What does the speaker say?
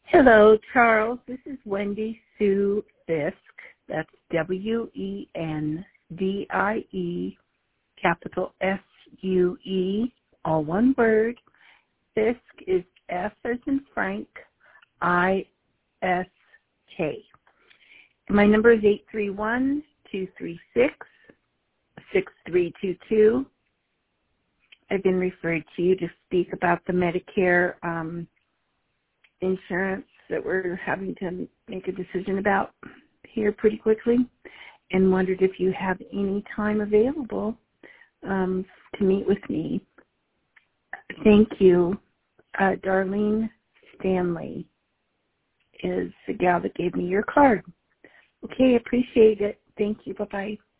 Hello, Charles. This is Wendy Sue Fisk. That's WENDIE, capital SUE, all one word. Fisk is F as in Frank, ISK. My number is 831-236-6322. I've been referred to you to speak about the Medicare insurance that we're having to make a decision about here pretty quickly, and wondered if you have any time available to meet with me. Thank you. Darlene Stanley is the gal that gave me your card. Okay, appreciate it. Thank you. Bye-bye.